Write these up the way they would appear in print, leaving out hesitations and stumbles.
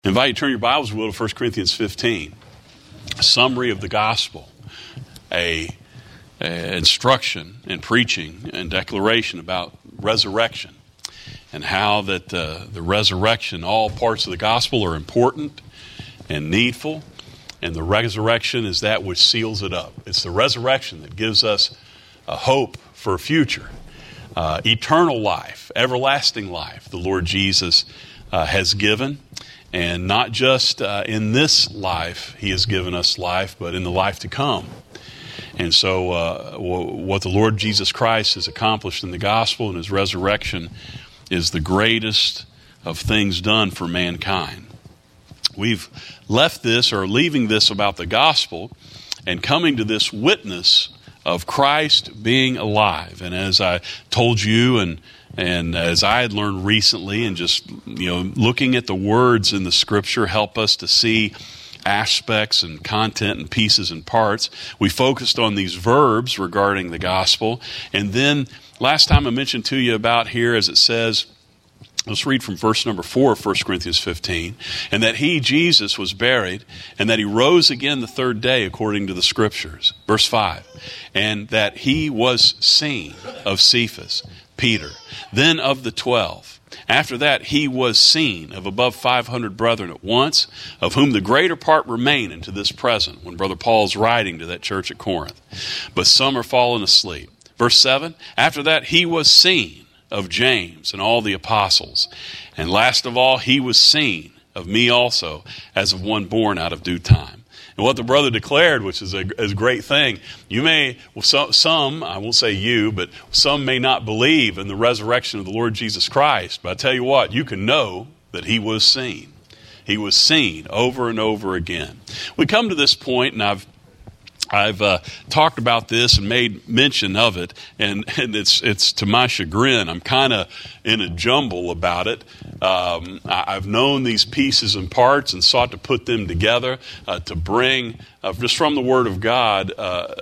I invite you to turn your Bibles, will, to 1 Corinthians 15. A summary of the gospel, a instruction and preaching and declaration about resurrection, and how that the resurrection, all parts of the gospel are important and needful, and the resurrection is that which seals it up. It's the resurrection that gives us a hope for a future, eternal life, everlasting life. The Lord Jesus has given. And not just in this life He has given us life, but in the life to come. And so what the Lord Jesus Christ has accomplished in the gospel and His resurrection is the greatest of things done for mankind. We've left this, or leaving this about the gospel, and coming to this witness of Christ being alive. And as I told you, and as I had learned recently, and just looking at the words in the Scripture help us to see aspects and content and pieces and parts. We focused on these verbs regarding the gospel. And then last time I mentioned to you about here, as it says, let's read from verse number 4 of 1 Corinthians 15. And that He, Jesus, was buried, and that He rose again the third day according to the Scriptures. Verse 5. And that He was seen of Cephas, Peter, then of the 12. After that, He was seen of above 500 brethren at once, of whom the greater part remain unto this present, when Brother Paul's writing to that church at Corinth. But some are fallen asleep. Verse 7, after that, He was seen of James and all the apostles. And last of all, He was seen of me also, as of one born out of due time. And what the brother declared, which is a great thing, you may, some, I won't say you, but some may not believe in the resurrection of the Lord Jesus Christ. But I tell you what, you can know that He was seen. He was seen over and over again. We come to this point, and I've talked about this and made mention of it, and it's to my chagrin. I'm kind of in a jumble about it. I've known these pieces and parts and sought to put them together to bring, just from the Word of God,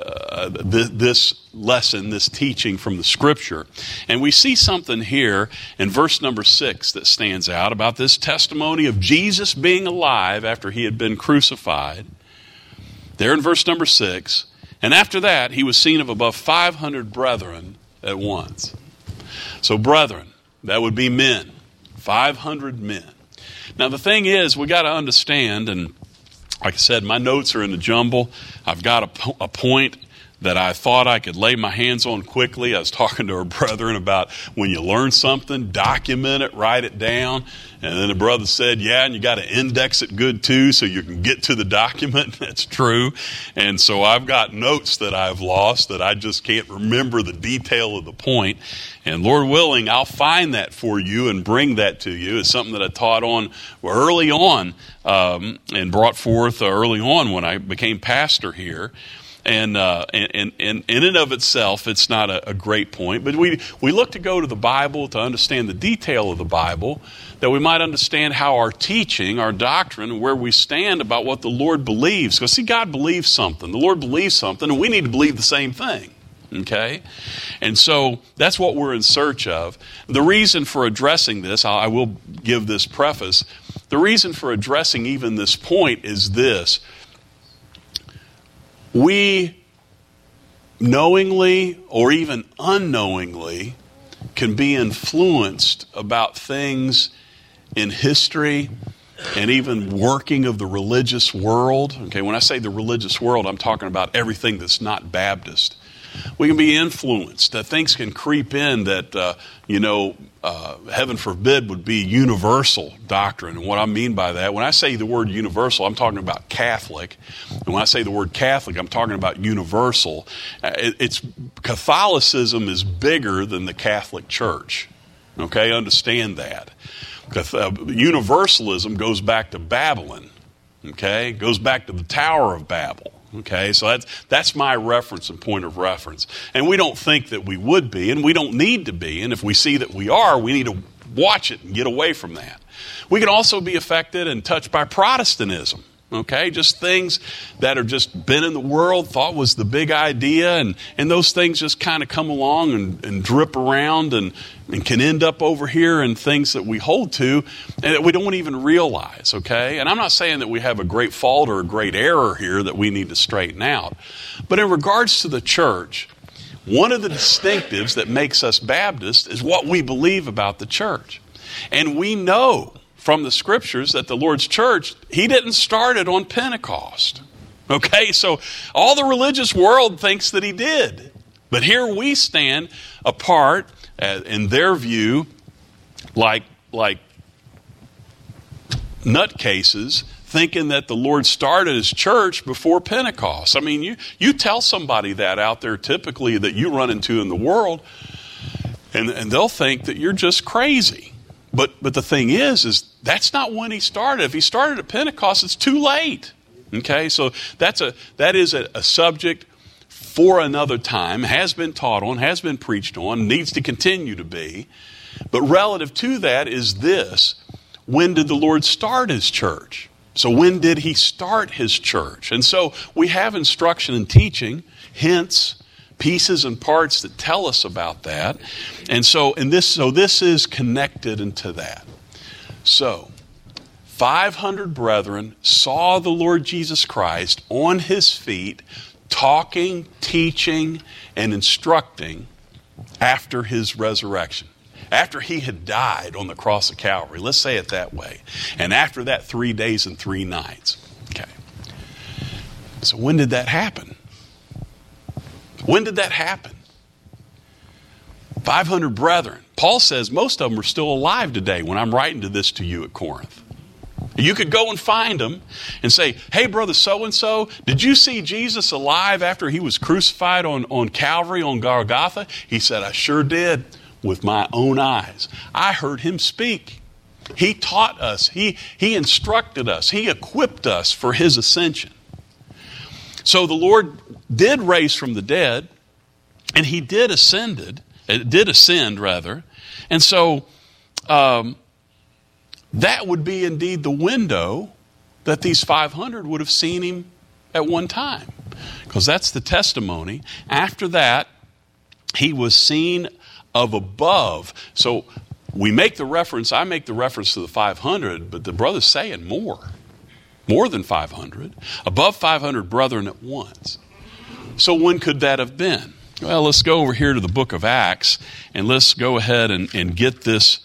this lesson, this teaching from the Scripture. And we see something here in verse number 6 that stands out about this testimony of Jesus being alive after He had been crucified. There in verse number 6, and after that, He was seen of above 500 brethren at once. So brethren, that would be men, 500 men. Now the thing is, we got to understand, and like I said, my notes are in the jumble. I've got a point that I thought I could lay my hands on quickly. I was talking to our brethren about when you learn something, document it, write it down. And then the brother said, yeah, and you got to index it good too so you can get to the document. That's true. And so I've got notes that I've lost that I just can't remember the detail of the point. And Lord willing, I'll find that for you and bring that to you. It's something that I taught on early on and brought forth early on when I became pastor here. And in and of itself, it's not a great point. But we look to go to the Bible to understand the detail of the Bible, that we might understand how our teaching, our doctrine, where we stand about what the Lord believes. Because see, God believes something. The Lord believes something, and we need to believe the same thing. Okay? And so that's what we're in search of. The reason for addressing this, I will give this preface. The reason for addressing even this point is this. We knowingly or even unknowingly can be influenced about things in history and even working of the religious world. Okay, when I say the religious world, I'm talking about everything that's not Baptist. We can be influenced. Things can creep in that, heaven forbid, would be universal doctrine. And what I mean by that, when I say the word universal, I'm talking about Catholic. And when I say the word Catholic, I'm talking about universal. Catholicism is bigger than the Catholic Church. Okay, understand that. Universalism goes back to Babylon. Okay, it goes back to the Tower of Babel. Okay, so that's my reference and point of reference. And we don't think that we would be, and we don't need to be. And if we see that we are, we need to watch it and get away from that. We can also be affected and touched by Protestantism. Okay, just things that have just been in the world, thought was the big idea, and those things just kind of come along and drip around and can end up over here in things that we hold to and that we don't even realize, okay? And I'm not saying that we have a great fault or a great error here that we need to straighten out. But in regards to the church, one of the distinctives that makes us Baptists is what we believe about the church. And we know from the scriptures that the Lord's church, he didn't start it on Pentecost. Okay, so all the religious world thinks that he did. But here we stand apart, in their view, like nutcases, thinking that the Lord started his church before Pentecost. I mean, you tell somebody that out there typically that you run into in the world, and they'll think that you're just crazy. But the thing is that's not when he started. If he started at Pentecost, it's too late. Okay, so that is a subject for another time, has been taught on, has been preached on, needs to continue to be. But relative to that is this: when did the Lord start his church? So when did he start his church? And so we have instruction and teaching, hints, pieces and parts that tell us about that. And so this is connected into that. So 500 brethren saw the Lord Jesus Christ on his feet, talking, teaching, and instructing after his resurrection. After he had died on the cross of Calvary, let's say it that way. And after that 3 days and 3 nights. Okay. So when did that happen? When did that happen? 500 brethren. Paul says most of them are still alive today when I'm writing this to you at Corinth. You could go and find them and say, hey, brother so-and-so, did you see Jesus alive after he was crucified on Calvary, on Golgotha? He said, I sure did, with my own eyes. I heard him speak. He taught us. He instructed us. He equipped us for his ascension. So the Lord did raise from the dead, and he did ascend. And so that would be indeed the window that these 500 would have seen him at one time, because that's the testimony. After that, he was seen of above. So I make the reference to the 500, but the brother's saying more than 500, above 500 brethren at once. So when could that have been? Well, let's go over here to the book of Acts, and let's go ahead and get this,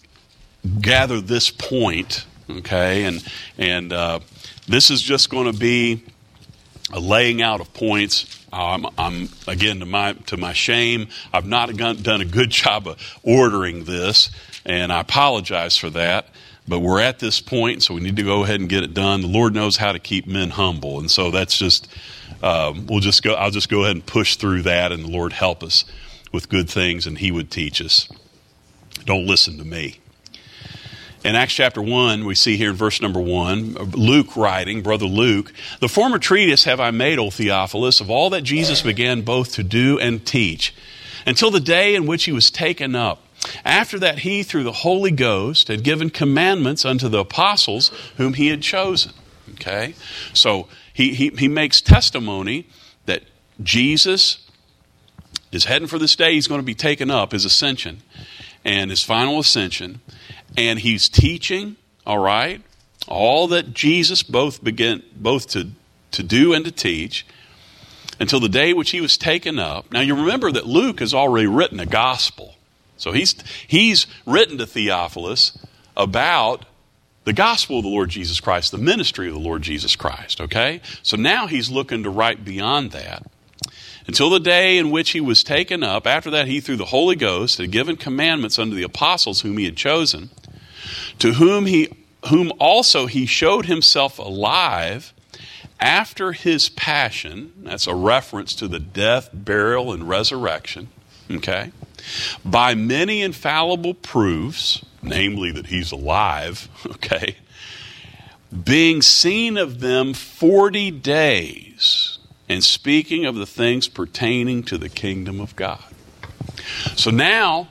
gather this point, okay? And this is just going to be a laying out of points. I'm again, to my shame, I've not done a good job of ordering this, and I apologize for that. But we're at this point, so we need to go ahead and get it done. The Lord knows how to keep men humble, and so that's just I'll just go ahead and push through that, and the Lord help us with good things, and he would teach us. Don't listen to me. In Acts chapter 1, we see here in verse number 1, Luke writing, Brother Luke, the former treatise have I made, O Theophilus, of all that Jesus began both to do and teach, until the day in which he was taken up. After that, he, through the Holy Ghost, had given commandments unto the apostles whom he had chosen. Okay? So he makes testimony that Jesus is heading for this day. He's going to be taken up, his ascension, and his final ascension. And he's teaching, all right, all that Jesus both to do and to teach until the day which he was taken up. Now you remember that Luke has already written a gospel. So he's written to Theophilus about the gospel of the Lord Jesus Christ, the ministry of the Lord Jesus Christ, okay? So now he's looking to write beyond that. Until the day in which he was taken up, after that he, through the Holy Ghost, had given commandments unto the apostles whom he had chosen, to whom also he showed himself alive after his passion. That's a reference to the death, burial, and resurrection, okay? By many infallible proofs, namely that he's alive, okay, being seen of them 40 days, and speaking of the things pertaining to the kingdom of God. So now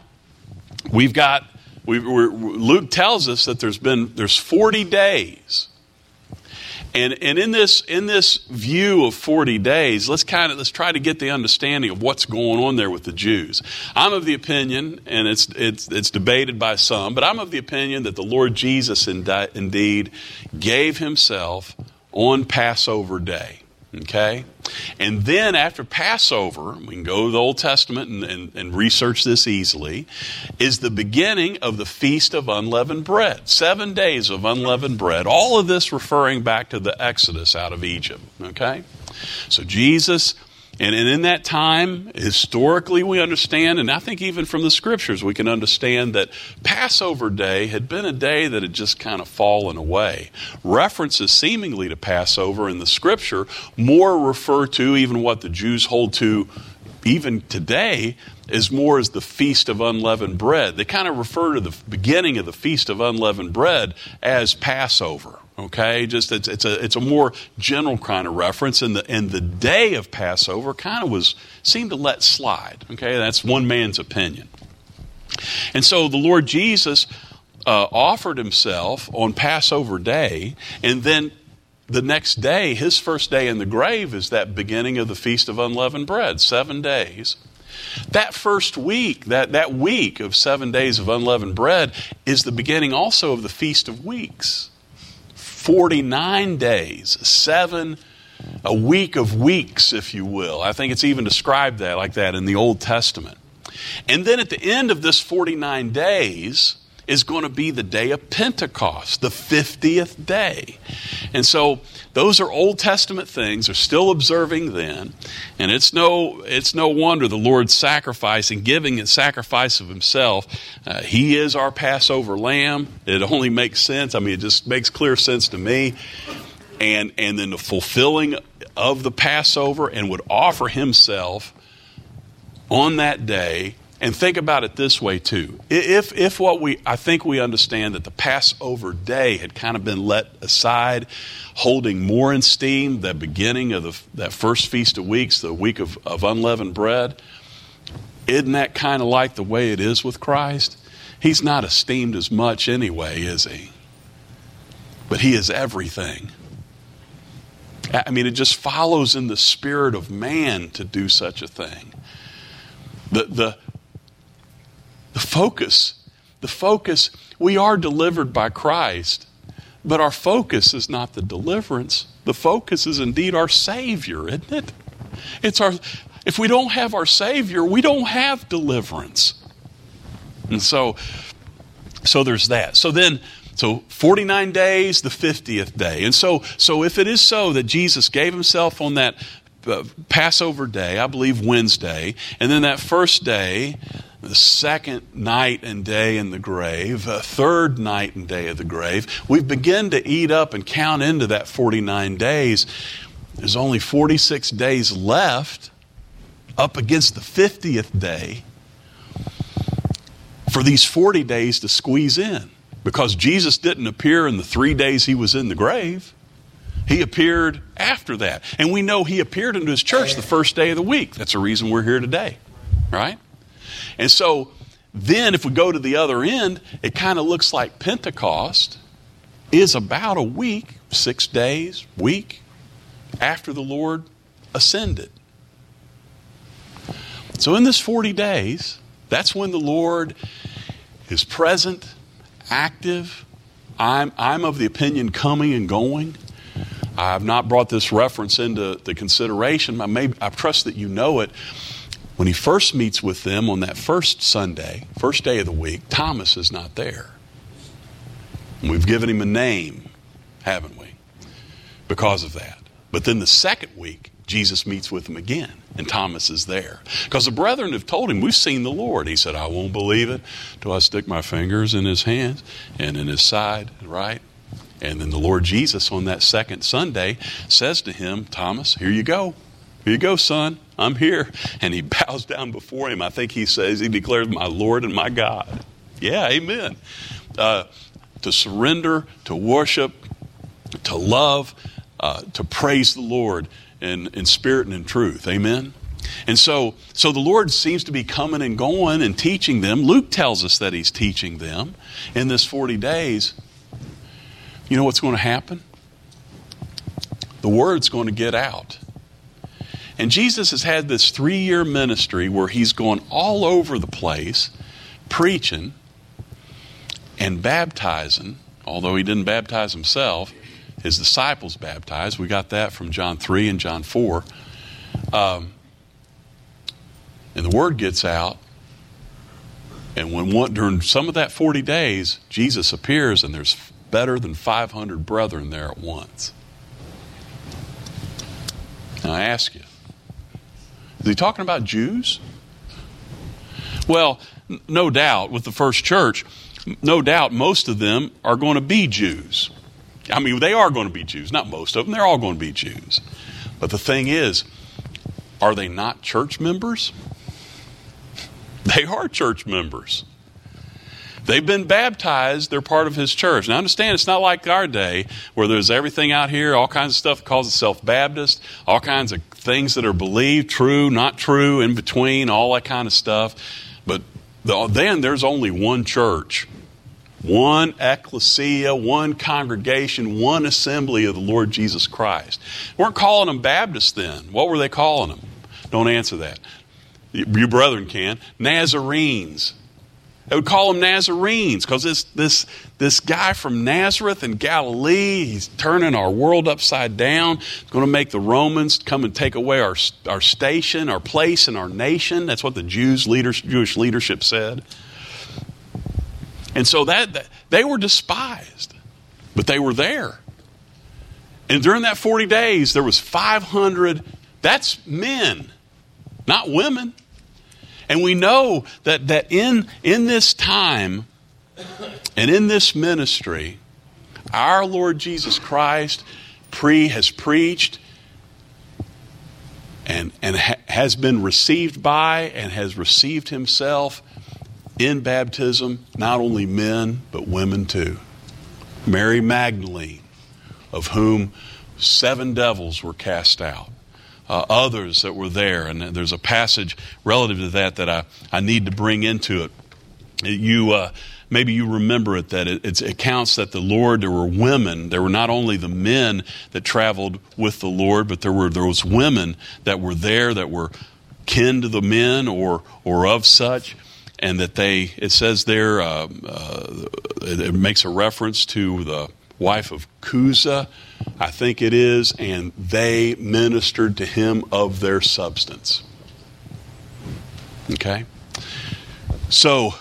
Luke tells us that there's 40 days, And in this view of 40 days, let's try to get the understanding of what's going on there with the Jews. I'm of the opinion, and it's debated by some, but I'm of the opinion that the Lord Jesus indeed gave himself on Passover Day. Okay? And then after Passover, we can go to the Old Testament and research this easily, is the beginning of the Feast of Unleavened Bread. 7 days of unleavened bread. All of this referring back to the Exodus out of Egypt. Okay? So Jesus, and in that time, historically we understand, and I think even from the Scriptures we can understand that Passover Day had been a day that had just kind of fallen away. References seemingly to Passover in the Scripture more refer to even what the Jews hold to even today is more as the Feast of Unleavened Bread. They kind of refer to the beginning of the Feast of Unleavened Bread as Passover. Okay, just it's a more general kind of reference, and the day of Passover kind of seemed to let slide. Okay, that's one man's opinion. And so the Lord Jesus offered himself on Passover Day, and then the next day, his first day in the grave, is that beginning of the Feast of Unleavened Bread, 7 days. That first week, that week of 7 days of unleavened bread, is the beginning also of the Feast of Weeks. 49 days, a week of weeks, if you will. I think it's even described like that in the Old Testament. And then at the end of this 49 days is going to be the day of Pentecost, the 50th day. And so those are Old Testament things. They're still observing then. And it's no wonder the Lord's sacrifice and giving a sacrifice of himself. He is our Passover lamb. It only makes sense. I mean, it just makes clear sense to me. And then the fulfilling of the Passover, and would offer himself on that day. And think about it this way too. I think we understand that the Passover day had kind of been let aside, holding more in esteem the beginning of that first Feast of Weeks, the week of unleavened bread. Isn't that kind of like the way it is with Christ? He's not esteemed as much anyway, is he? But he is everything. I mean, it just follows in the spirit of man to do such a thing. The focus, we are delivered by Christ, but our focus is not the deliverance. The focus is indeed our Savior, isn't it? If we don't have our Savior, we don't have deliverance. And so there's that. So 49 days, the 50th day. And so if it is so that Jesus gave himself on that Passover day, I believe Wednesday, and then that first day, the second night and day in the grave, a third night and day of the grave, we begin to eat up and count into that 49 days. There's only 46 days left up against the 50th day for these 40 days to squeeze in. Because Jesus didn't appear in the 3 days he was in the grave. He appeared after that. And we know he appeared into his church the first day of the week. That's the reason we're here today. Right? And so then if we go to the other end, it kind of looks like Pentecost is about a week, 6 days, week, after the Lord ascended. So in this 40 days, that's when the Lord is present, active. I'm of the opinion coming and going. I've not brought this reference into the consideration. I trust that you know it. When he first meets with them on that first Sunday, first day of the week, Thomas is not there. And we've given him a name, haven't we? Because of that. But then the second week, Jesus meets with them again, and Thomas is there. Because the brethren have told him, we've seen the Lord. He said, I won't believe it till I stick my fingers in his hands and in his side, right? And then the Lord Jesus on that second Sunday says to him, Thomas, here you go. Here you go, son. I'm here. And he bows down before him. I think he declares, my Lord and my God. Yeah, amen. To surrender, to worship, to love, to praise the Lord in spirit and in truth. Amen. And so the Lord seems to be coming and going and teaching them. Luke tells us that he's teaching them in this 40 days. You know what's going to happen? the word's going to get out. And Jesus has had this 3-year ministry where he's going all over the place, preaching and baptizing, although he didn't baptize himself. His disciples baptized. We got that from John 3 and John 4. And the word gets out. And during some of that 40 days, Jesus appears, and there's better than 500 brethren there at once. Now I ask you, is he talking about Jews? Well, no doubt with the first church, no doubt most of them are going to be Jews. I mean, they are going to be Jews. Not most of them. They're all going to be Jews. But the thing is, are they not church members? They are church members. They've been baptized. They're part of his church. Now, understand, it's not like our day where there's everything out here, all kinds of stuff that calls itself Baptist, all kinds of things that are believed, true, not true, in between, all that kind of stuff. But then there's only one church, one ecclesia, one congregation, one assembly of the Lord Jesus Christ. Weren't calling them Baptists then. What were they calling them? Don't answer that. You brethren can. Nazarenes. They would call them Nazarenes because this guy from Nazareth in Galilee, he's turning our world upside down. He's going to make the Romans come and take away our station, our place in our nation. That's what the Jewish leadership said. And so that they were despised, but they were there. And during that 40 days, there was 500, that's men, not women. And we know that in this time and in this ministry, our Lord Jesus Christ has preached and has been received by and has received himself in baptism, not only men, but women too. Mary Magdalene, of whom 7 devils were cast out. Others that were there, and there's a passage relative to that I need to bring into it. Maybe you remember it, that it accounts that the Lord, there were women, there were not only the men that traveled with the Lord, but there were those women that were there that were kin to the men or of such, and that it says there, it makes a reference to the wife of Cusa, I think it is, and they ministered to him of their substance. Okay? So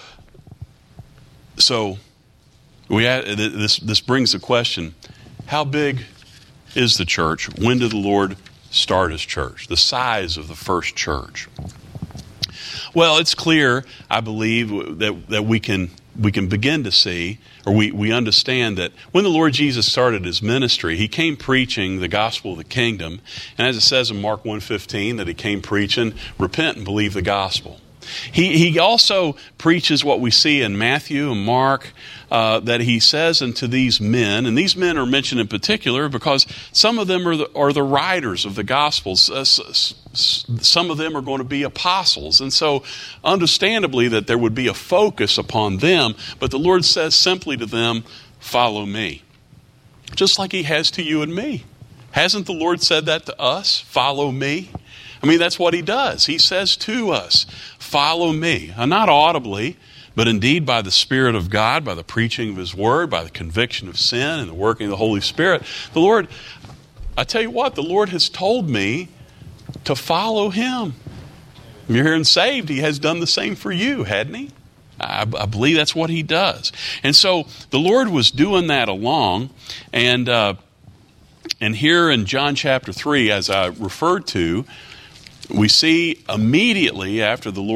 this brings the question, how big is the church? When did the Lord start his church? The size of the first church. Well, it's clear, I believe, that we can begin to see, or we understand that when the Lord Jesus started his ministry, he came preaching the gospel of the kingdom. And as it says in Mark 1:15, that he came preaching, repent and believe the gospel. He also preaches what we see in Matthew and Mark, that he says unto these men, and these men are mentioned in particular because some of them are the writers of the Gospels. Some of them are going to be apostles. And so understandably that there would be a focus upon them, but the Lord says simply to them, follow me. Just like he has to you and me. Hasn't the Lord said that to us? Follow me. I mean, that's what he does. He says to us, follow me. Not audibly, but indeed by the Spirit of God, by the preaching of his word, by the conviction of sin and the working of the Holy Spirit. The Lord, I tell you what, the Lord has told me to follow him. If you're hearing saved, he has done the same for you, hadn't he? I believe that's what he does. And so the Lord was doing that along, and here in John chapter 3, as I referred to, we see seemingly immediately after the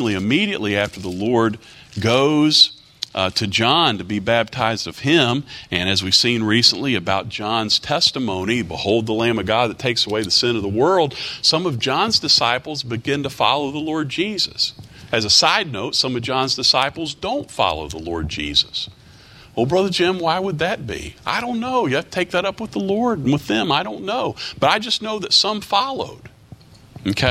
Lord goes to John to be baptized of him, and as we've seen recently about John's testimony, behold the Lamb of God that takes away the sin of the world, some of John's disciples begin to follow the Lord Jesus. As a side note, some of John's disciples don't follow the Lord Jesus. Well, Brother Jim, why would that be? I don't know. You have to take that up with the Lord and with them. I don't know. But I just know that some followed. Okay?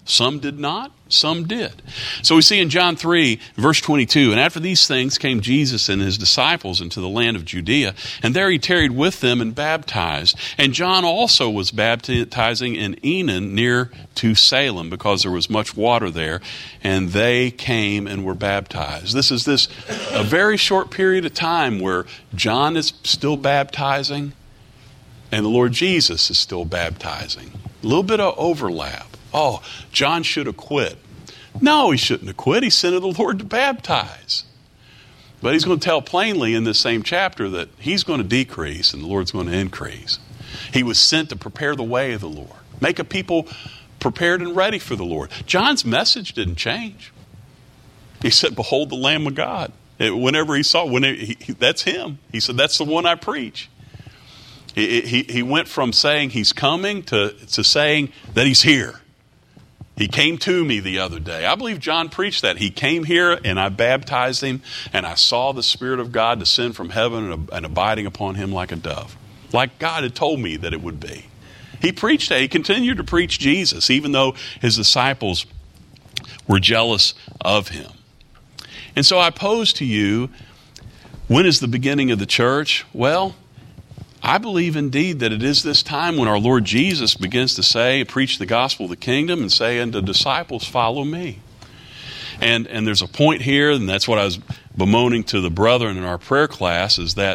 Some did not, some did. So we see in John 3, verse 22, and after these things came Jesus and his disciples into the land of Judea, and there he tarried with them and baptized. And John also was baptizing in Enon near to Salem, because there was much water there, and they came and were baptized. This is a very short period of time where John is still baptizing, and the Lord Jesus is still baptizing. A little bit of overlap. Oh, John should have quit. No, he shouldn't have quit. He sent the Lord to baptize. But he's going to tell plainly in this same chapter that he's going to decrease and the Lord's going to increase. He was sent to prepare the way of the Lord. Make a people prepared and ready for the Lord. John's message didn't change. He said, behold the Lamb of God. Whenever he saw, that's him. He said, that's the one I preach. He went from saying he's coming to saying that he's here. He came to me the other day. I believe John preached that. He came here and I baptized him, and I saw the Spirit of God descend from heaven and abiding upon him like a dove, like God had told me that it would be. He preached that. He continued to preach Jesus, even though his disciples were jealous of him. And so I pose to you, when is the beginning of the church? Well, I believe indeed that it is this time when our Lord Jesus begins to preach the gospel of the kingdom and say unto disciples, follow me. And there's a point here, and that's what I was bemoaning to the brethren in our prayer class, is that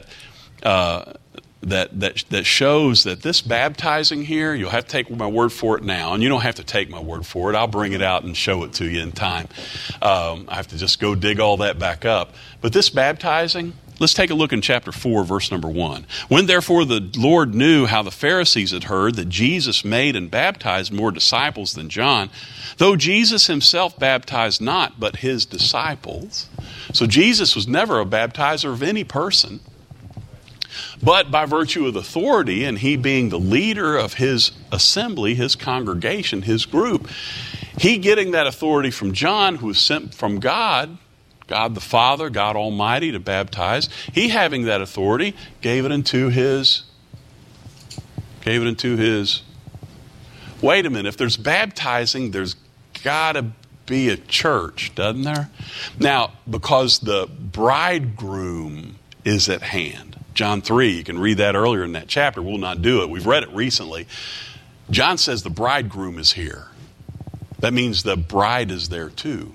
shows that this baptizing here, you'll have to take my word for it now, and you don't have to take my word for it. I'll bring it out and show it to you in time. I have to just go dig all that back up. But this baptizing, let's take a look in chapter 4, verse number 1. When therefore the Lord knew how the Pharisees had heard that Jesus made and baptized more disciples than John, though Jesus himself baptized not, but his disciples. So Jesus was never a baptizer of any person, but by virtue of authority, and he being the leader of his assembly, his congregation, his group, he getting that authority from John, who was sent from God the Father, God Almighty, to baptize. He, having that authority, gave it into his. Wait a minute, if there's baptizing, there's got to be a church, doesn't there? Now, because the bridegroom is at hand. John 3, you can read that earlier in that chapter. We'll not do it. We've read it recently. John says the bridegroom is here. That means the bride is there too.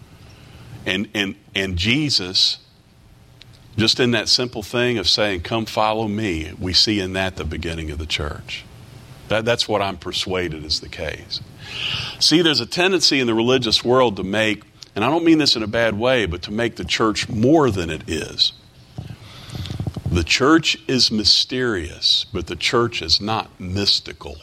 And Jesus, just in that simple thing of saying, come follow me, we see in that the beginning of the church. That's what I'm persuaded is the case. See, there's a tendency in the religious world to make, and I don't mean this in a bad way, but to make the church more than it is. The church is mysterious, but the church is not mystical.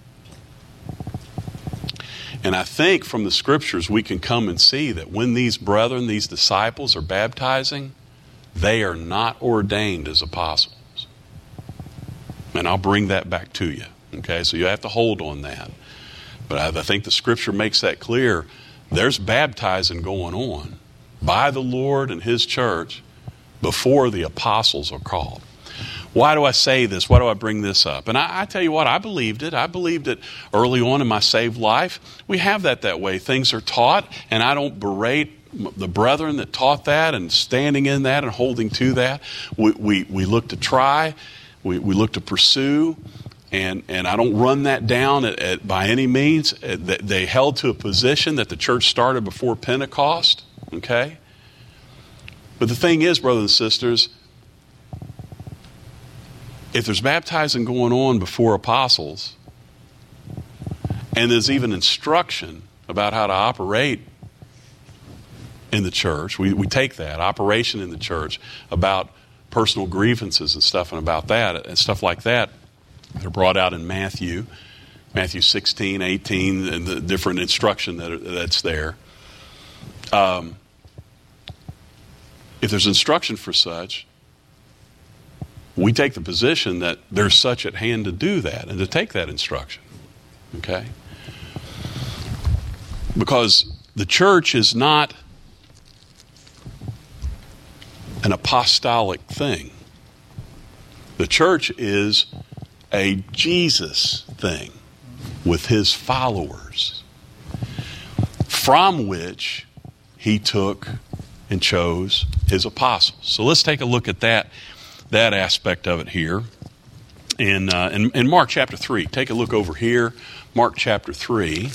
And I think from the scriptures we can come and see that when these brethren, these disciples are baptizing, they are not ordained as apostles. And I'll bring that back to you. Okay, so you have to hold on that. But I think the scripture makes that clear. There's baptizing going on by the Lord and his church before the apostles are called. Why do I say this? Why do I bring this up? And I tell you what, I believed it. I believed it early on in my saved life. We have that way. Things are taught, and I don't berate the brethren that taught that and standing in that and holding to that. We look to try. We look to pursue. And I don't run that down by any means. They held to a position that the church started before Pentecost. Okay? But the thing is, brothers and sisters, if there's baptizing going on before apostles, and there's even instruction about how to operate in the church, we take that, operation in the church, about personal grievances and stuff and about that, and stuff like that, they're brought out in Matthew 16, 18, and the different instruction that's there. If there's instruction for such, we take the position that there's such at hand to do that and to take that instruction. Okay? Because the church is not an apostolic thing. The church is a Jesus thing with his followers. from which he took and chose his apostles. So let's take a look at that aspect of it here. In Mark chapter 3, take a look over here, Mark chapter 3.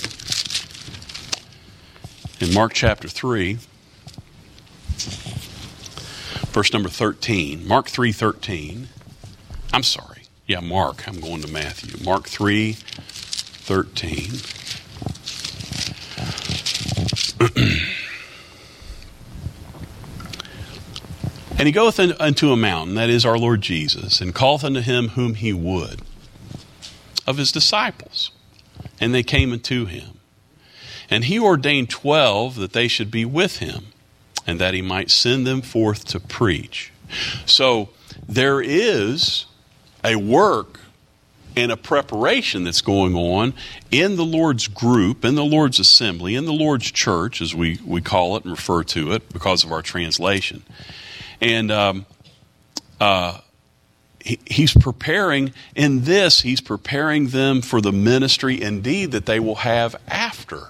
In Mark chapter 3, verse number 13, Mark 3:13. I'm sorry. Yeah, Mark. I'm going to Matthew. Mark 3:13. And he goeth unto a mountain, that is our Lord Jesus, and calleth unto him whom he would, of his disciples. And they came unto him. And he ordained 12 that they should be with him, and that he might send them forth to preach. So there is a work and a preparation that's going on in the Lord's group, in the Lord's assembly, in the Lord's church, as we call it and refer to it because of our translation. And he's preparing, in this, he's preparing them for the ministry indeed that they will have after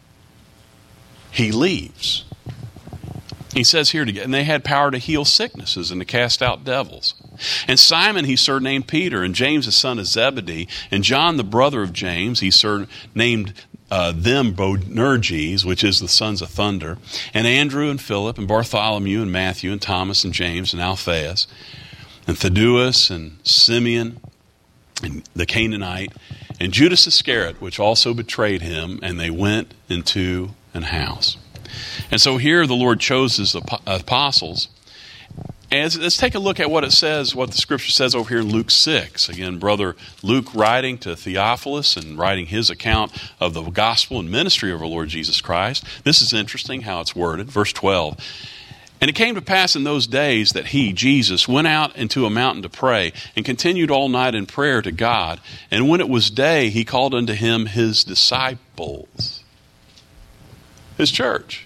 he leaves. He says here, and they had power to heal sicknesses and to cast out devils. And Simon he surnamed Peter, and James the son of Zebedee, and John the brother of James, he surnamed them Boanerges, which is the sons of thunder, and Andrew and Philip and Bartholomew and Matthew and Thomas and James and Alphaeus and Thaddeus and Simeon and the Canaanite and Judas Iscariot, which also betrayed him, and they went into an house. And so here the Lord chose his apostles. And let's take a look at what it says, what the scripture says over here in Luke 6. Again, Brother Luke writing to Theophilus and writing his account of the gospel and ministry of our Lord Jesus Christ. This is interesting how it's worded. Verse 12. And it came to pass in those days that he, Jesus, went out into a mountain to pray and continued all night in prayer to God. And when it was day, he called unto him his disciples. His church.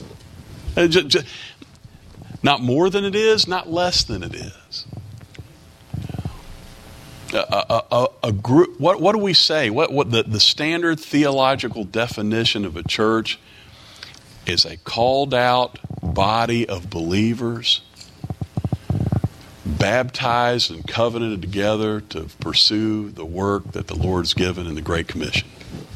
Not more than it is, not less than it is. A group. What do we say? What the standard theological definition of a church is a called out body of believers, baptized and covenanted together to pursue the work that the Lord's given in the Great Commission.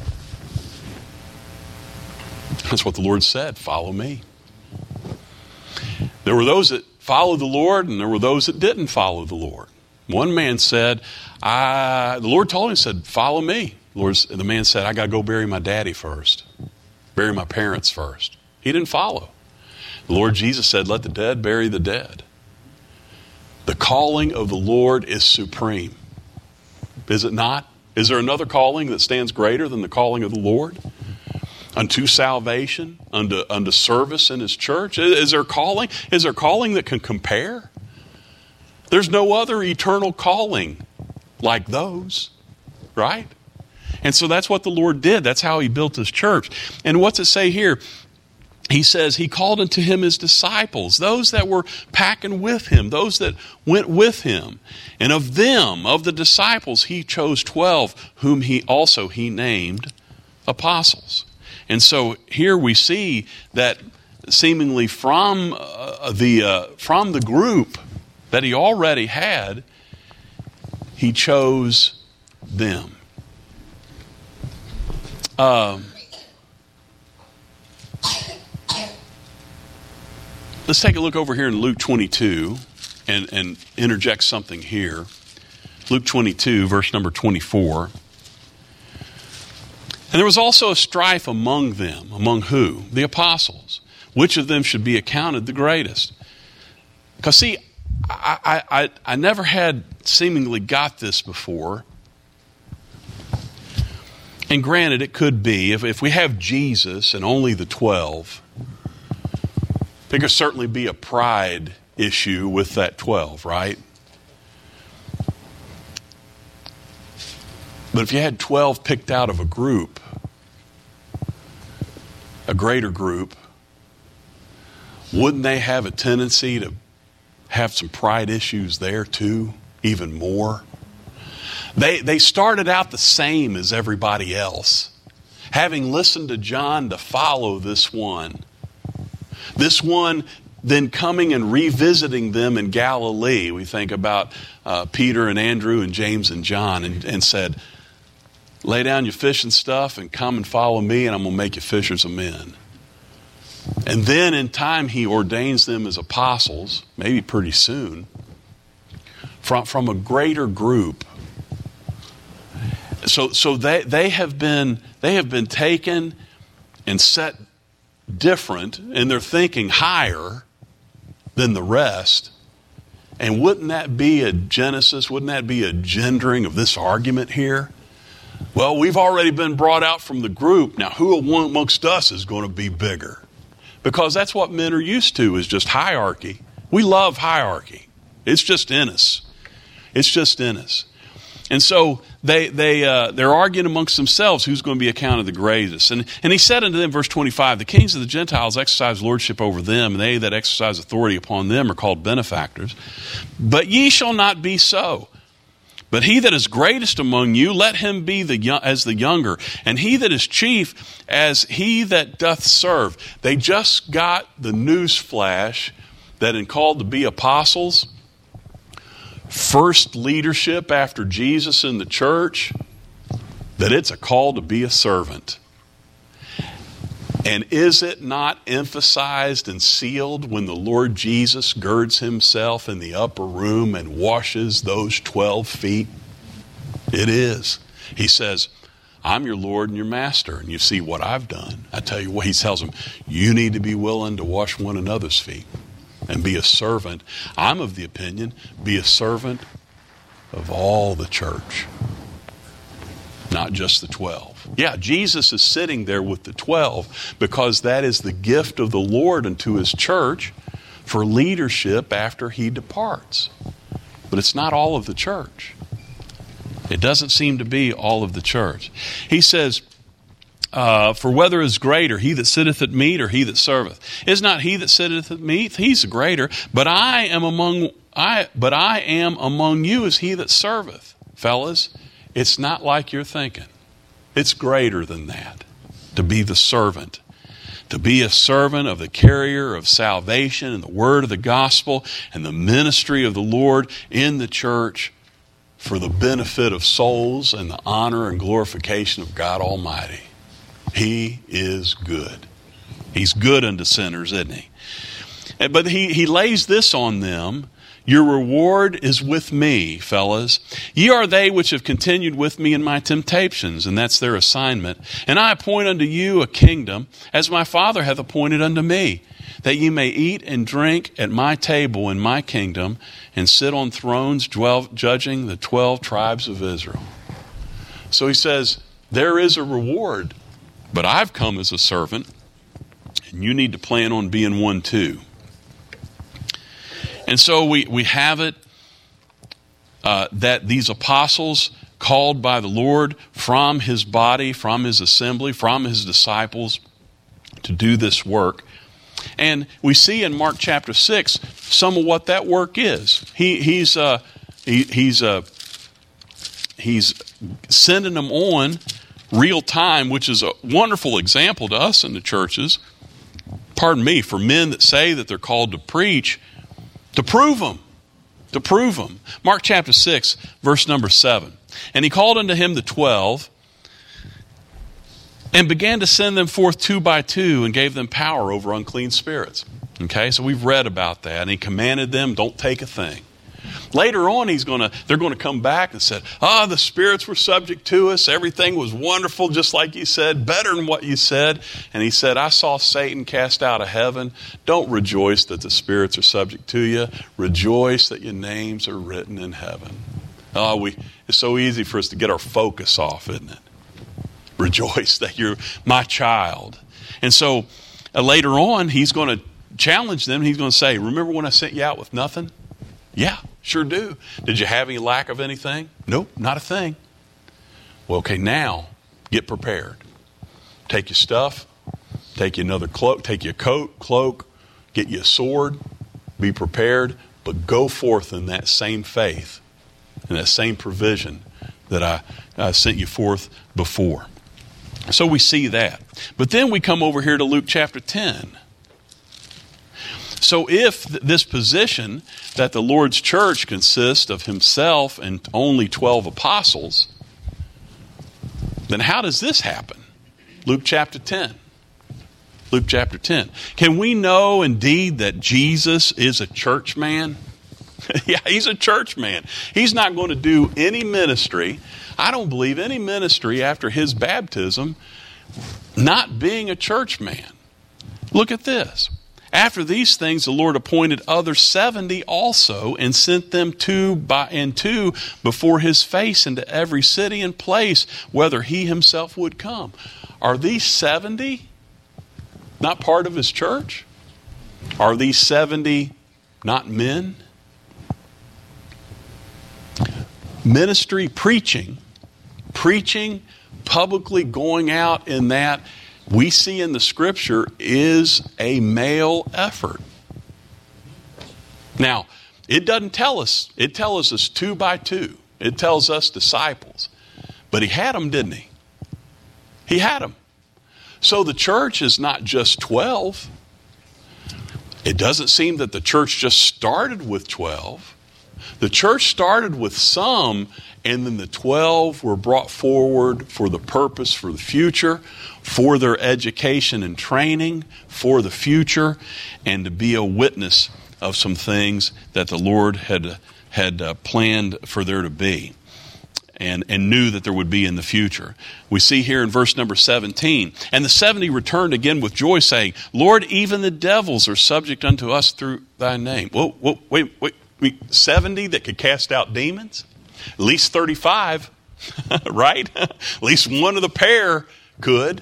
That's what the Lord said. Follow me. There were those that followed the Lord, and there were those that didn't follow the Lord. One man said, the Lord told him, said, follow me. The man said, I got to go bury my daddy first. Bury my parents first. He didn't follow. The Lord Jesus said, let the dead bury the dead. The calling of the Lord is supreme. Is it not? Is there another calling that stands greater than the calling of the Lord? Unto salvation, unto service in his church? Is there calling? Is there calling that can compare? There's no other eternal calling like those, right? And so that's what the Lord did. That's how he built his church. And what's it say here? He says he called unto him his disciples, those that were packing with him, those that went with him. And of them, of the disciples, he chose 12, whom he named apostles. And so here we see that seemingly from the group that he already had, he chose them. Let's take a look over here in Luke 22 and interject something here. Luke 22, verse number 24. And there was also a strife among them. Among who? The apostles. Which of them should be accounted the greatest? Because see, I never had seemingly got this before. And granted, it could be, if we have Jesus and only the 12, there could certainly be a pride issue with that 12, right? But if you had 12 picked out of a group, a greater group, wouldn't they have a tendency to have some pride issues there too, even more? They started out the same as everybody else. having listened to John, to follow this one. This one then coming and revisiting them in Galilee. We think about Peter and Andrew and James and John and said, lay down your fishing stuff and come and follow me, and I'm going to make you fishers of men. And then in time he ordains them as apostles, maybe pretty soon, from a greater group. So they have been taken and set different in their thinking, higher than the rest. And wouldn't that be a genesis? Wouldn't that be a gendering of this argument here? Well, we've already been brought out from the group. Now, who amongst us is going to be bigger? Because that's what men are used to, is just hierarchy. We love hierarchy. It's just in us. It's just in us. And so they're arguing amongst themselves who's going to be accounted the greatest. And he said unto them, verse 25, the kings of the Gentiles exercise lordship over them, and they that exercise authority upon them are called benefactors. But ye shall not be so. But he that is greatest among you, let him be as the younger, and he that is chief as he that doth serve. They just got the news flash that in called to be apostles, first leadership after Jesus in the church, that it's a call to be a servant. And is it not emphasized and sealed when the Lord Jesus girds himself in the upper room and washes those 12 feet? It is. He says, I'm your Lord and your master, and you see what I've done. I tell you what, he tells them, you need to be willing to wash one another's feet and be a servant. I'm of the opinion, be a servant of all the church, not just the 12. Yeah, Jesus is sitting there with the 12 because that is the gift of the Lord unto his church for leadership after he departs. But it's not all of the church. It doesn't seem to be all of the church. He says, for whether is greater, he that sitteth at meat or he that serveth? Is not he that sitteth at meat? He's greater. But I am among you as he that serveth. Fellas, it's not like you're thinking. It's greater than that, to be the servant. To be a servant of the carrier of salvation and the word of the gospel and the ministry of the Lord in the church for the benefit of souls and the honor and glorification of God Almighty. He is good. He's good unto sinners, isn't he? But he lays this on them. Your reward is with me, fellas. Ye are they which have continued with me in my temptations, and that's their assignment. And I appoint unto you a kingdom, as my Father hath appointed unto me, that ye may eat and drink at my table in my kingdom, and sit on thrones judging the 12 tribes of Israel. So he says, there is a reward, but I've come as a servant, and you need to plan on being one too. And so we have it that these apostles called by the Lord from his body, from his assembly, from his disciples to do this work. And we see in Mark chapter 6 some of what that work is. He's sending them on real time, which is a wonderful example to us in the churches. Pardon me, for men that say that they're called to preach, to prove them. Mark chapter 6, verse number 7. And he called unto him the 12 and began to send them forth 2 by 2 and gave them power over unclean spirits. Okay, so we've read about that. And he commanded them, don't take a thing. Later on, they're going to come back and say, the spirits were subject to us. Everything was wonderful, just like you said, better than what you said. And he said, I saw Satan cast out of heaven. Don't rejoice that the spirits are subject to you. Rejoice that your names are written in heaven. It's so easy for us to get our focus off, isn't it? Rejoice that you're my child. And so later on, he's going to challenge them. He's going to say, remember when I sent you out with nothing? Yeah, sure do. Did you have any lack of anything? Nope, not a thing. Well, okay, now get prepared. Take your stuff, take you another cloak, take your coat, cloak, get you a sword, be prepared, but go forth in that same faith and that same provision that I sent you forth before. So we see that. But then we come over here to Luke chapter 10. So if this position that the Lord's church consists of himself and only 12 apostles, then how does this happen? Luke chapter 10. Luke chapter 10. Can we know indeed that Jesus is a church man? Yeah, he's a church man. He's not going to do any ministry. I don't believe any ministry after his baptism not being a church man. Look at this. After these things, the Lord appointed other 70 also and sent them two before his face into every city and place, whether he himself would come. Are these 70 not part of his church? Are these 70 not men? Ministry, preaching, publicly going out in that, we see in the Scripture, is a male effort. Now, it doesn't tell us. It tells us 2 by 2. It tells us disciples. But he had them, didn't he? He had them. So the church is not just 12. It doesn't seem that the church just started with 12. The church started with some, and then the 12 were brought forward for the purpose, for the future, for their education and training, for the future, and to be a witness of some things that the Lord had planned for there to be, and knew that there would be in the future. We see here in verse number 17, and the 70 returned again with joy, saying, Lord, even the devils are subject unto us through thy name. Whoa, wait. 70 that could cast out demons? At least 35, right? At least one of the pair could.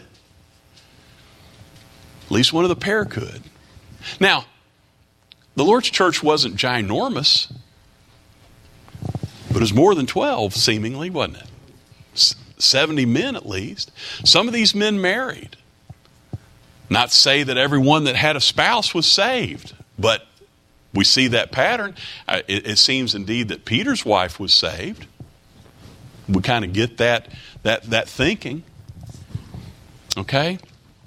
At least one of the pair could. Now, the Lord's church wasn't ginormous, but it was more than 12, seemingly, wasn't it? 70 men at least. Some of these men married. Not to say that everyone that had a spouse was saved, but we see that pattern. It seems indeed that Peter's wife was saved. We kind of get that thinking. Okay?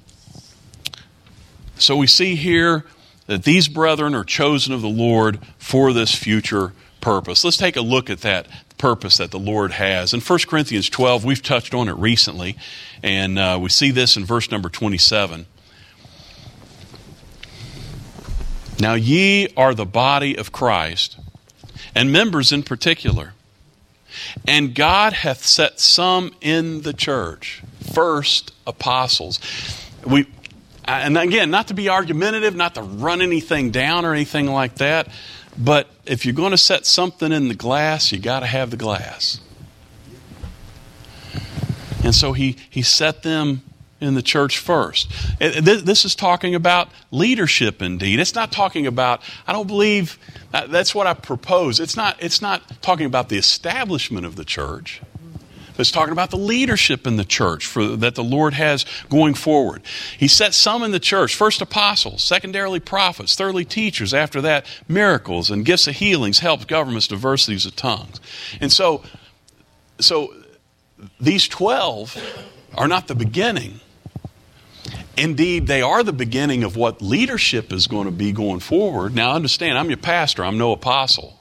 So we see here that these brethren are chosen of the Lord for this future purpose. Let's take a look at that purpose that the Lord has. In 1 Corinthians 12, we've touched on it recently, and we see this in verse number 27. Now ye are the body of Christ, and members in particular. And God hath set some in the church, first apostles. And again, not to be argumentative, not to run anything down or anything like that, but if you're going to set something in the glass, you got to have the glass. And so he set them in the church first. This is talking about leadership indeed. It's not talking about, I don't believe, that's what I propose. It's not talking about the establishment of the church. It's talking about the leadership in the church that the Lord has going forward. He set some in the church, first apostles, secondarily prophets, thirdly teachers, after that miracles and gifts of healings, helps, governments, diversities of tongues. And so these 12 are not the beginning. Indeed, they are the beginning of what leadership is going to be going forward. Now, understand, I'm your pastor. I'm no apostle.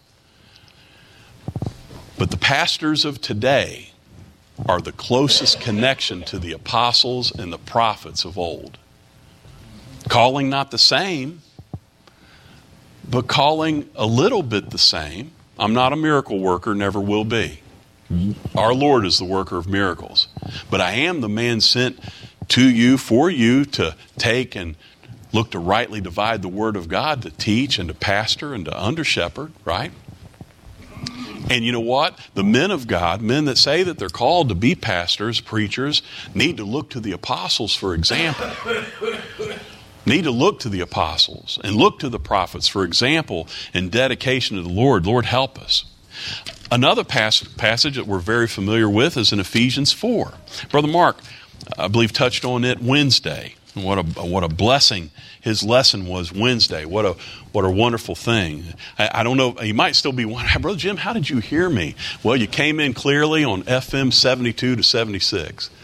But the pastors of today are the closest connection to the apostles and the prophets of old. Calling not the same, but calling a little bit the same. I'm not a miracle worker, never will be. Our Lord is the worker of miracles. But I am the man sent to you, for you, to take and look to rightly divide the word of God, to teach and to pastor and to under-shepherd, right? And you know what? The men of God, men that say that they're called to be pastors, preachers, need to look to the apostles for example. Need to look to the apostles and look to the prophets for example and dedication to the Lord. Lord, help us. Another passage that we're very familiar with is in Ephesians 4. Brother Mark, I believe, touched on it Wednesday. And what a blessing his lesson was Wednesday. What a wonderful thing. I don't know, you might still be wondering, Brother Jim, how did you hear me? Well, you came in clearly on FM 72 to 76.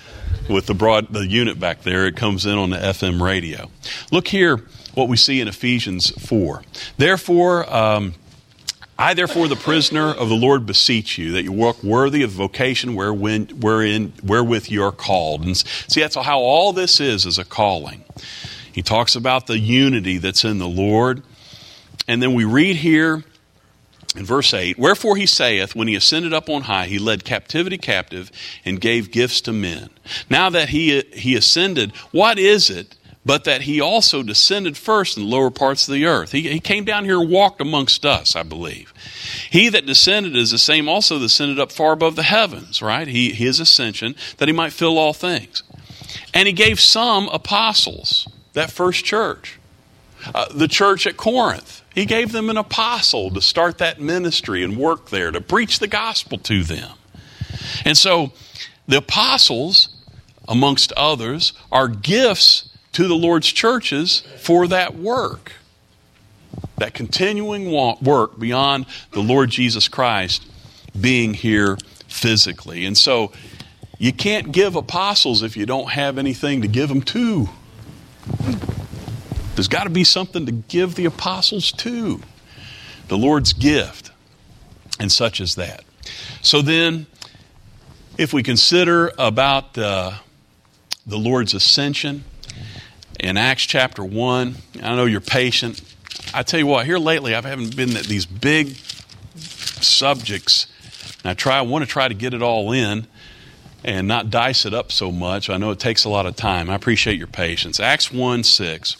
with the unit back there. It comes in on the FM radio. Look here what we see in Ephesians 4. Therefore, I, the prisoner of the Lord, beseech you that you walk worthy of the vocation wherewith you are called. And see, that's how all this is a calling. He talks about the unity that's in the Lord. And then we read here in verse 8, wherefore he saith, when he ascended up on high, he led captivity captive and gave gifts to men. Now that he ascended, what is it but that he also descended first in the lower parts of the earth? He came down here and walked amongst us, I believe. He that descended is the same also that ascended up far above the heavens, right? His ascension, that he might fill all things. And he gave some apostles, that first church, the church at Corinth. He gave them an apostle to start that ministry and work there, to preach the gospel to them. And so the apostles, amongst others, are gifts to the Lord's churches for that work, that continuing work beyond the Lord Jesus Christ being here physically. And so you can't give apostles if you don't have anything to give them to. There's got to be something to give the apostles to. The Lord's gift, and such as that. So then, if we consider about the Lord's ascension in Acts chapter 1, I know you're patient. I tell you what, here lately I haven't been at these big subjects. And I want to try to get it all in and not dice it up so much. I know it takes a lot of time. I appreciate your patience. Acts 1:6.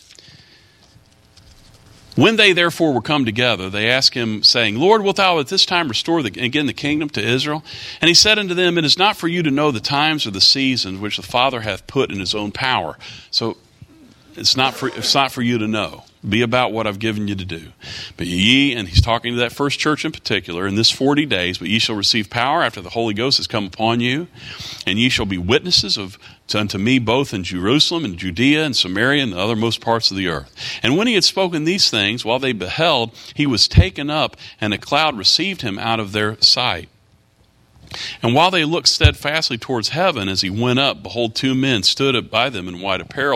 When they therefore were come together, they asked him, saying, Lord, wilt thou at this time restore again the kingdom to Israel? And he said unto them, it is not for you to know the times or the seasons which the Father hath put in his own power. So it's not for you to know. Be about what I've given you to do. But ye, and he's talking to that first church in particular, in this 40 days, but ye shall receive power after the Holy Ghost has come upon you, and ye shall be witnesses unto me both in Jerusalem and Judea and Samaria and the othermost parts of the earth. And when he had spoken these things, while they beheld, he was taken up, and a cloud received him out of their sight. And while they looked steadfastly towards heaven as he went up, behold, two men stood by them in white apparel,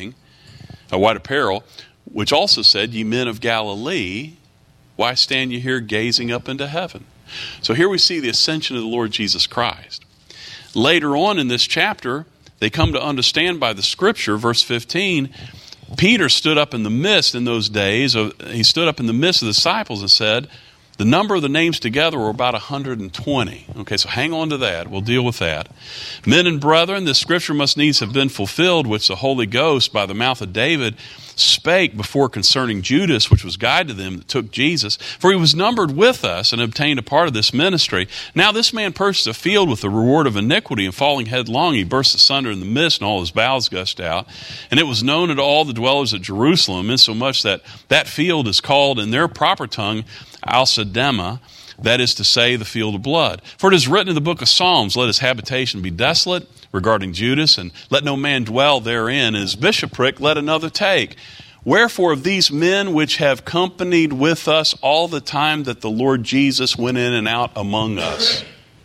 which also said, ye men of Galilee, why stand ye here gazing up into heaven? So here we see the ascension of the Lord Jesus Christ. Later on in this chapter, they come to understand by the scripture, verse 15, Peter stood up in the midst in those days. He stood up in the midst of the disciples and said, the number of the names together were about 120. Okay, so hang on to that. We'll deal with that. Men and brethren, this scripture must needs have been fulfilled, which the Holy Ghost by the mouth of David spake before concerning Judas, which was guide to them that took Jesus. For he was numbered with us and obtained a part of this ministry. Now this man purchased a field with the reward of iniquity, and falling headlong, he burst asunder in the midst, and all his bowels gushed out. And it was known unto all the dwellers at Jerusalem, insomuch that that field is called in their proper tongue Al-Sadema, that is to say, the field of blood. For it is written in the book of Psalms, let his habitation be desolate, regarding Judas, and let no man dwell therein, and his bishopric let another take. Wherefore of these men which have companied with us all the time that the Lord Jesus went in and out among us.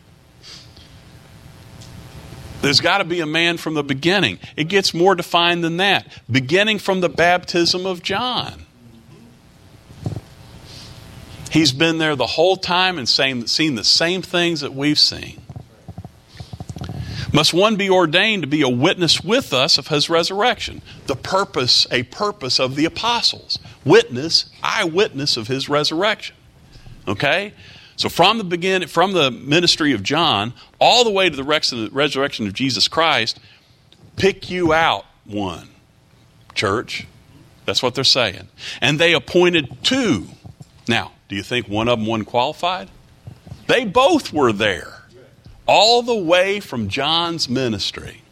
There's got to be a man from the beginning. It gets more defined than that. Beginning from the baptism of John. He's been there the whole time and seen the same things that we've seen. Must one be ordained to be a witness with us of his resurrection? A purpose of the apostles. Eyewitness of his resurrection. Okay? So from the beginning, from the ministry of John, all the way to the resurrection of Jesus Christ, pick you out one, church. That's what they're saying. And they appointed two. Now, do you think one of them wasn't qualified? They both were there. All the way from John's ministry.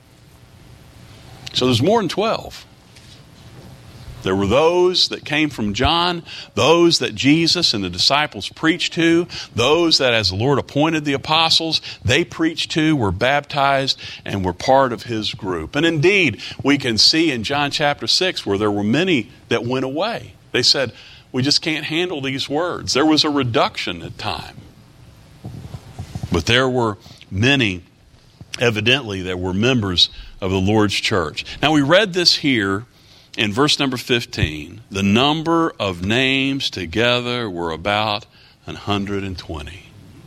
So there's more than 12. There were those that came from John, those that Jesus and the disciples preached to, those that as the Lord appointed the apostles, they preached to, were baptized, and were part of his group. And indeed, we can see in John chapter 6 where there were many that went away. They said, we just can't handle these words. There was a reduction at time. But there were many evidently they were members of the Lord's church. Now we read this here in verse number 15. The number of names together were about 120.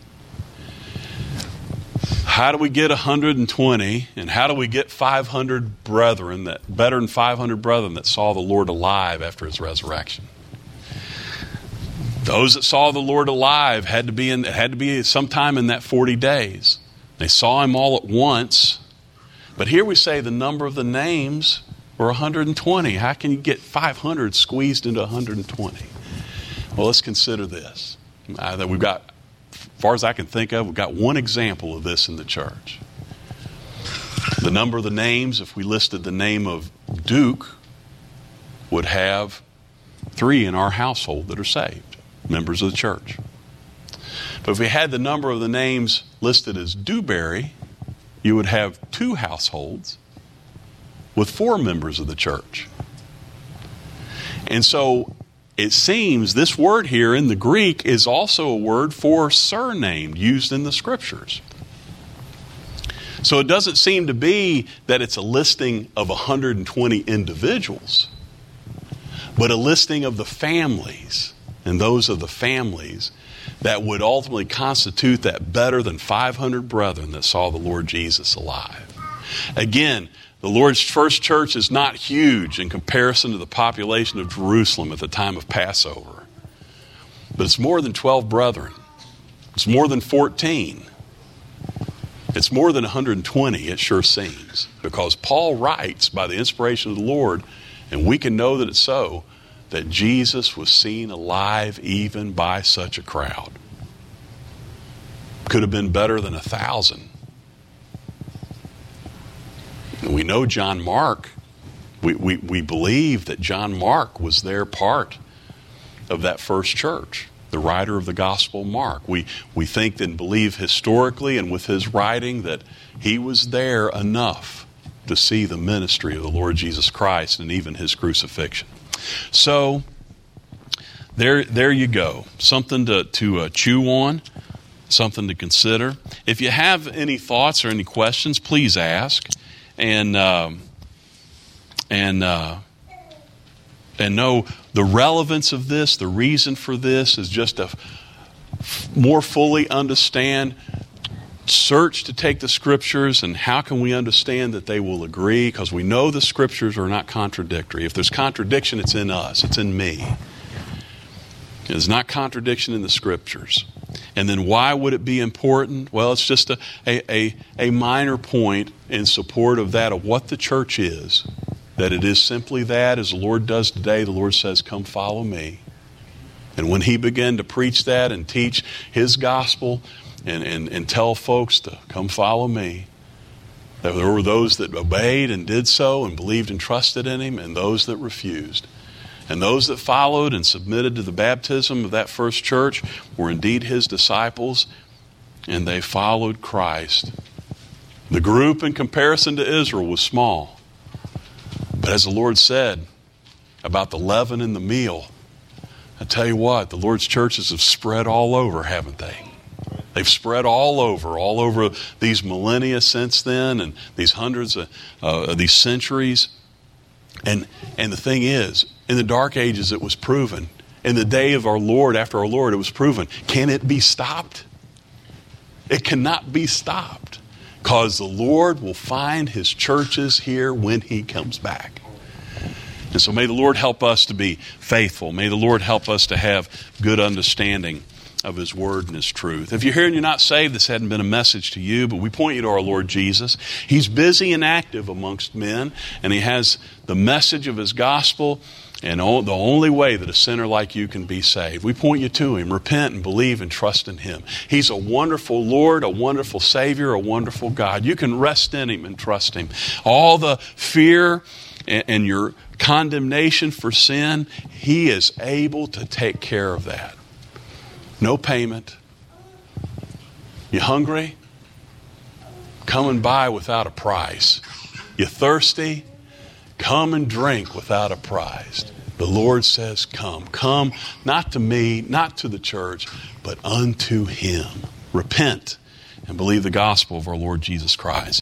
How do we get 120, and how do we get 500 brethren, better than 500 brethren that saw the Lord alive after his resurrection? Those that saw the Lord alive had to be sometime in that 40 days. They saw him all at once. But here we say the number of the names were 120. How can you get 500 squeezed into 120? Well, let's consider this. That we've got, as far as I can think of, we've got one example of this in the church. The number of the names, if we listed the name of Duke, would have 3 in our household that are saved, members of the church. But if we had the number of the names listed as Dewberry, you would have 2 households with 4 members of the church. And so it seems this word here in the Greek is also a word for surname used in the Scriptures. So it doesn't seem to be that it's a listing of 120 individuals, but a listing of the families, and those of the families that would ultimately constitute that better than 500 brethren that saw the Lord Jesus alive. Again, the Lord's first church is not huge in comparison to the population of Jerusalem at the time of Passover. But it's more than 12 brethren. It's more than 14. It's more than 120, it sure seems. Because Paul writes by the inspiration of the Lord, and we can know that it's so, that Jesus was seen alive even by such a crowd. Could have been better than 1,000. And we know John Mark, we believe that John Mark was there part of that first church, the writer of the Gospel Mark. We think and believe historically and with his writing that he was there enough to see the ministry of the Lord Jesus Christ and even his crucifixion. So, there you go. Something to chew on, something to consider. If you have any thoughts or any questions, please ask. And know the relevance of this, the reason for this is just to more fully understand, search to take the Scriptures, and how can we understand that they will agree? Because we know the Scriptures are not contradictory. If there's contradiction, it's in us. It's in me. There's not contradiction in the Scriptures. And then why would it be important? Well, it's just a minor point in support of that, of what the church is. That it is simply that, as the Lord does today, the Lord says, come follow me. And when he began to preach that and teach his gospel and tell folks to come follow me, there were those that obeyed and did so and believed and trusted in him, and those that refused. And those that followed and submitted to the baptism of that first church were indeed his disciples, and they followed Christ. The group in comparison to Israel was small. But as the Lord said about the leaven in the meal, I tell you what, the Lord's churches have spread all over, haven't they? They've spread all over these millennia since then, and these hundreds of these centuries. And the thing is, in the dark ages it was proven. In the day of our Lord, after our Lord, it was proven. Can it be stopped? It cannot be stopped. Because the Lord will find his churches here when he comes back. And so may the Lord help us to be faithful. May the Lord help us to have good understanding of his word and his truth. If you're here and you're not saved, this hadn't been a message to you, but we point you to our Lord Jesus. He's busy and active amongst men, and he has the message of his gospel, and the only way that a sinner like you can be saved. We point you to him. Repent and believe and trust in him. He's a wonderful Lord, a wonderful Savior, a wonderful God. You can rest in him and trust him. All the fear and your condemnation for sin, he is able to take care of that. No payment. You hungry? Coming by without a price. You thirsty? Come and drink without a price. The Lord says, come. Come not to me, not to the church, but unto him. Repent and believe the gospel of our Lord Jesus Christ.